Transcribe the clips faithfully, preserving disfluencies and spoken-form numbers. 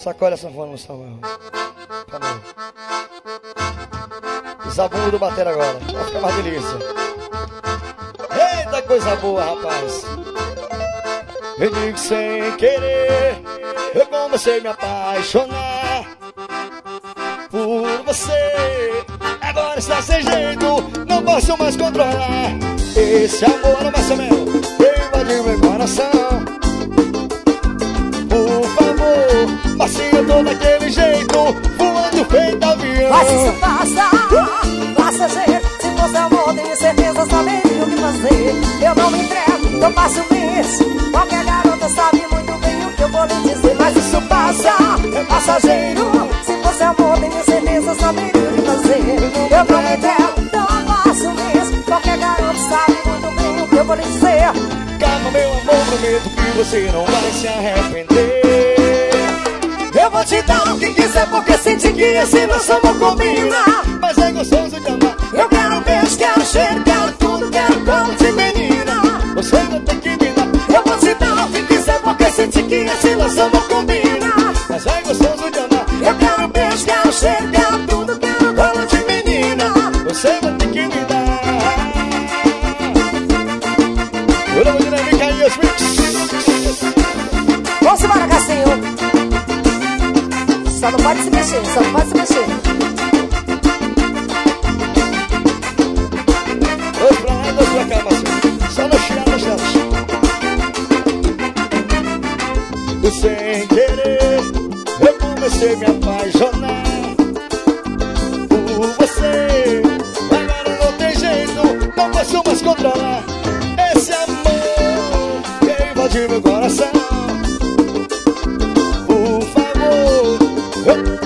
Sacode essa forma no Samuel. Por favor. Zabumbo do bater agora. Vai ficar mais delícia. Eita, coisa boa, rapaz. Eu digo sem querer, eu comecei a me apaixonar por você. Agora está sem jeito, não posso mais controlar. Esse amor não vai ser meu, invadiu meu coração. Por favor, macia, eu tô daquele jeito, voando feito avião. Mas isso passa, passa jeito. Se fosse amor, tenho certeza, saberia o que fazer. Eu não me entrego, eu passo isso. Qualquer garota sabe muito bem o que eu vou lhe dizer. Mas isso passa, é passageiro. Se fosse amor, tenho certeza, saberia o que fazer. Eu não me entrego, então eu faço mesmo. Qualquer garota sabe muito bem o que eu vou lhe dizer. Calma, meu amor, prometo que você não vai se arrepender. Eu vou te dar o que quiser, porque senti que esse nosso amor combina. Mas é gostoso de amar. Eu quero beijo, quero cheiro, quero tudo, quero colo de menina. Você vai ter que me dar. Eu vou te dar o que quiser, porque senti que esse nosso amor combina. Mas é gostoso de amar. Eu quero beijo, quero cheiro, quero tudo, quero colo de menina. Você vai ter que me dar. O nome de Dinâmica e os mix. Vamos embora, Cassinho. Só não pode se mexer, só não pode se mexer. Dois pra lá e dois pra cá, parceiro. Só no chão, no chão. Sem querer, eu comecei a me apaixonar por você. Agora não tem jeito, não posso mais controlar. Esse amor que invadiu meu coração. Por favor, eu...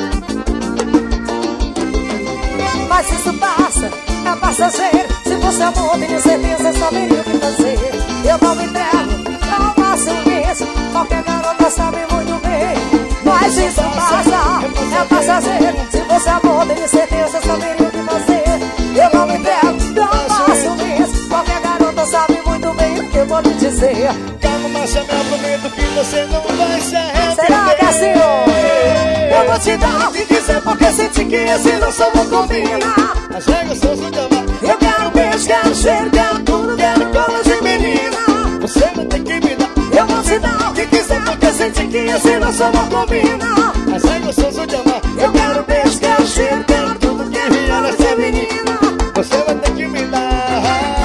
Mas isso passa, é passageiro. Se fosse amor, tenho certeza, saberia o que fazer. Eu não me entrego, não faço isso. Qualquer garota sabe muito bem. Mas isso passa, é passageiro. Se fosse amor, tenho certeza, saberia o que fazer. Eu não me entrego, não faço isso. Qualquer garota sabe muito bem o que eu vou lhe dizer. Calma, mas eu prometo que você não vai se arrepender. Será que assim, eu vou te dar o que quiser, porque senti que esse nosso amor combina. Mas é gostoso de amar. Eu quero beijo, quero cheiro, quero tudo, quero colo de menina. Você vai ter que me dar. Eu vou te dar o que quiser, porque senti que esse nosso amor combina. Mas é gostoso de amar. Eu quero beijo, quero cheiro, quero tudo, quero virar essa menina. Você vai ter que me dar.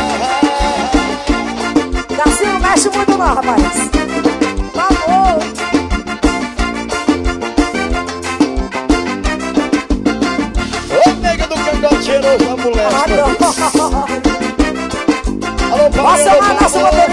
Darcy não mexe muito não, rapaz. Por favor. Ô, nega do cangote cheiroso da mulher. Ah, não. Alô, Paulo. Posso chamar nosso